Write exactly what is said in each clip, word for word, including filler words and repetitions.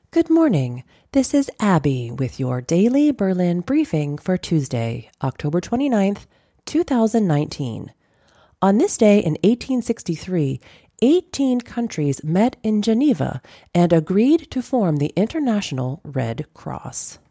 Good morning. This is Abby with your daily Berlin briefing for Tuesday, October twenty-ninth, two thousand nineteen. On this day in eighteen sixty-three, eighteen countries met in Geneva and agreed to form the International Red Cross.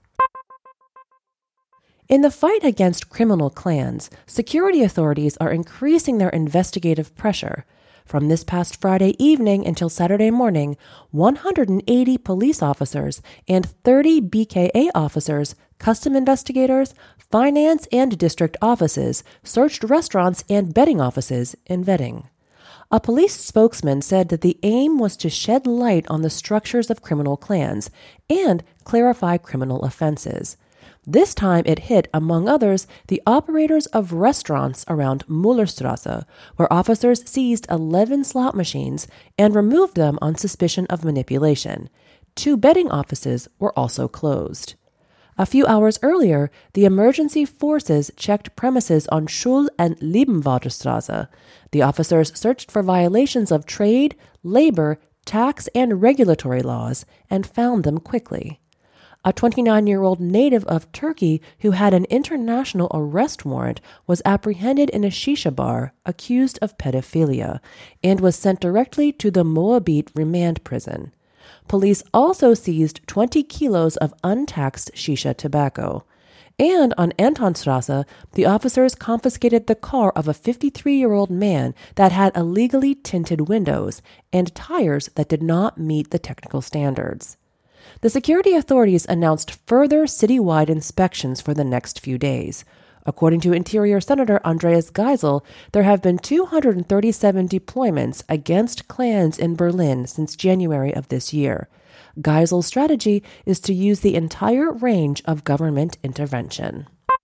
In the fight against criminal clans, security authorities are increasing their investigative pressure. From this past Friday evening until Saturday morning, one hundred eighty police officers and thirty B K A officers, custom investigators, finance and district offices searched restaurants and betting offices in Wedding. A police spokesman said that the aim was to shed light on the structures of criminal clans and clarify criminal offenses. This time it hit, among others, the operators of restaurants around Müllerstrasse, where officers seized eleven slot machines and removed them on suspicion of manipulation. Two betting offices were also closed. A few hours earlier, the emergency forces checked premises on Schul- and Liebenwarterstrasse. The officers searched for violations of trade, labor, tax, and regulatory laws and found them quickly. A twenty-nine-year-old native of Turkey who had an international arrest warrant was apprehended in a shisha bar accused of pedophilia and was sent directly to the Moabit remand prison. Police also seized twenty kilos of untaxed shisha tobacco. And on Antonstrasse, the officers confiscated the car of a fifty-three-year-old man that had illegally tinted windows and tires that did not meet the technical standards. The security authorities announced further citywide inspections for the next few days. According to Interior Senator Andreas Geisel, there have been two hundred thirty-seven deployments against clans in Berlin since January of this year. Geisel's strategy is to use the entire range of government intervention.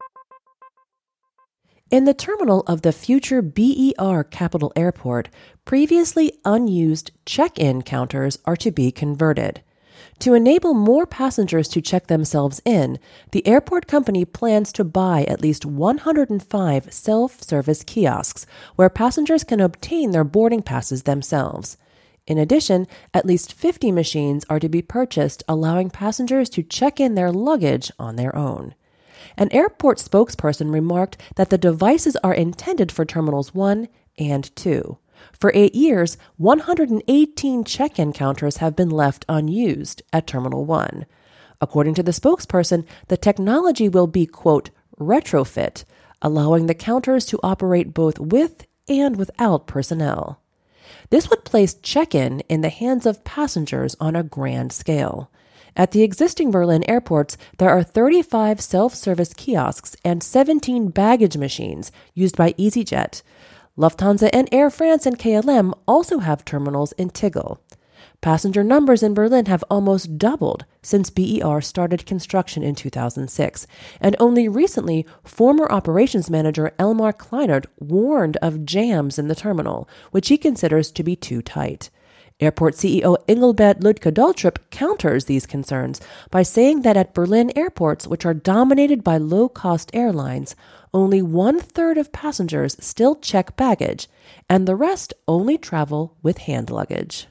In the terminal of the future B E R Capital Airport, previously unused check-in counters are to be converted. To enable more passengers to check themselves in, the airport company plans to buy at least one hundred five self-service kiosks where passengers can obtain their boarding passes themselves. In addition, at least fifty machines are to be purchased, allowing passengers to check in their luggage on their own. An airport spokesperson remarked that the devices are intended for Terminals one and two. For eight years, one hundred eighteen check-in counters have been left unused at Terminal one. According to the spokesperson, the technology will be, quote, retrofit, allowing the counters to operate both with and without personnel. This would place check-in in the hands of passengers on a grand scale. At the existing Berlin airports, there are thirty-five self-service kiosks and seventeen baggage machines used by EasyJet. Lufthansa and Air France and K L M also have terminals in Tegel. Passenger numbers in Berlin have almost doubled since B E R started construction in two thousand six, and only recently, former operations manager Elmar Kleinert warned of jams in the terminal, which he considers to be too tight. Airport C E O Engelbert Lütke-Daltrup counters these concerns by saying that at Berlin airports, which are dominated by low-cost airlines, only one-third of passengers still check baggage, and the rest only travel with hand luggage.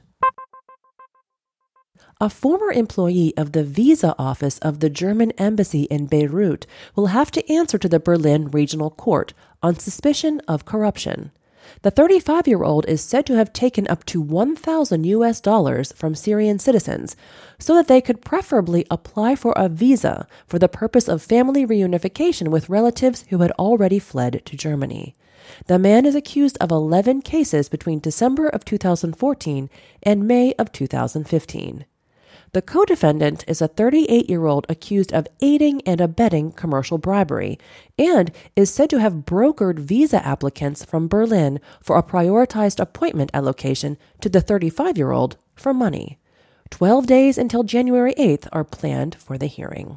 A former employee of the visa office of the German embassy in Beirut will have to answer to the Berlin Regional Court on suspicion of corruption. The thirty-five-year-old is said to have taken up to one thousand U S dollars from Syrian citizens so that they could preferably apply for a visa for the purpose of family reunification with relatives who had already fled to Germany. The man is accused of eleven cases between December of two thousand fourteen and May of two thousand fifteen. The co-defendant is a thirty-eight-year-old accused of aiding and abetting commercial bribery and is said to have brokered visa applicants from Berlin for a prioritized appointment allocation to the thirty-five-year-old for money. Twelve days until January eighth are planned for the hearing.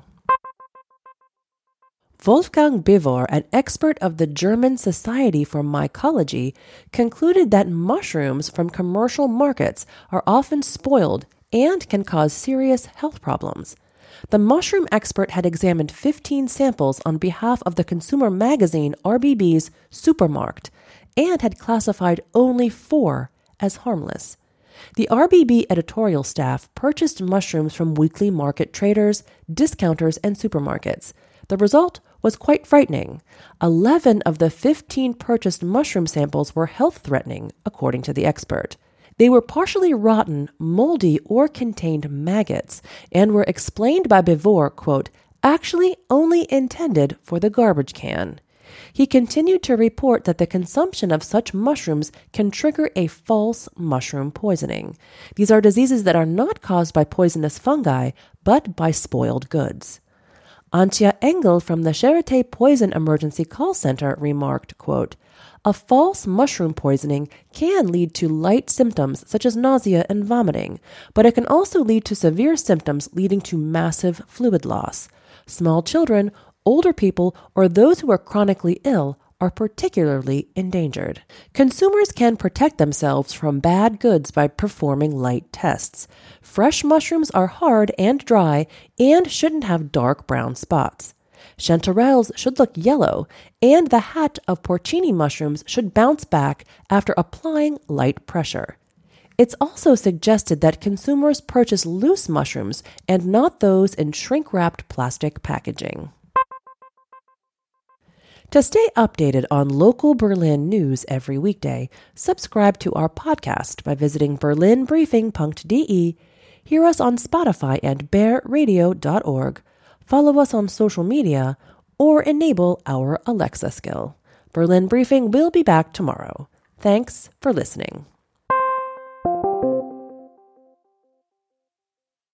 Wolfgang Bivor, an expert of the German Society for Mycology, concluded that mushrooms from commercial markets are often spoiled and can cause serious health problems. The mushroom expert had examined fifteen samples on behalf of the consumer magazine R B B's Supermarkt and had classified only four as harmless. The R B B editorial staff purchased mushrooms from weekly market traders, discounters, and supermarkets. The result was quite frightening. Eleven of the fifteen purchased mushroom samples were health-threatening, according to the expert. They were partially rotten, moldy, or contained maggots, and were explained by Bevor, quote, actually only intended for the garbage can. He continued to report that the consumption of such mushrooms can trigger a false mushroom poisoning. These are diseases that are not caused by poisonous fungi, but by spoiled goods. Antje Engel from the Charité Poison Emergency Call Center remarked, quote, a false mushroom poisoning can lead to light symptoms such as nausea and vomiting, but it can also lead to severe symptoms leading to massive fluid loss. Small children, older people, or those who are chronically ill are particularly endangered. Consumers can protect themselves from bad goods by performing light tests. Fresh mushrooms are hard and dry and shouldn't have dark brown spots. Chanterelles should look yellow, and the hat of porcini mushrooms should bounce back after applying light pressure. It's also suggested that consumers purchase loose mushrooms and not those in shrink-wrapped plastic packaging. To stay updated on local Berlin news every weekday, subscribe to our podcast by visiting berlin briefing dot d e, hear us on Spotify and bear radio dot org, follow us on social media, or enable our Alexa skill. Berlin Briefing will be back tomorrow. Thanks for listening.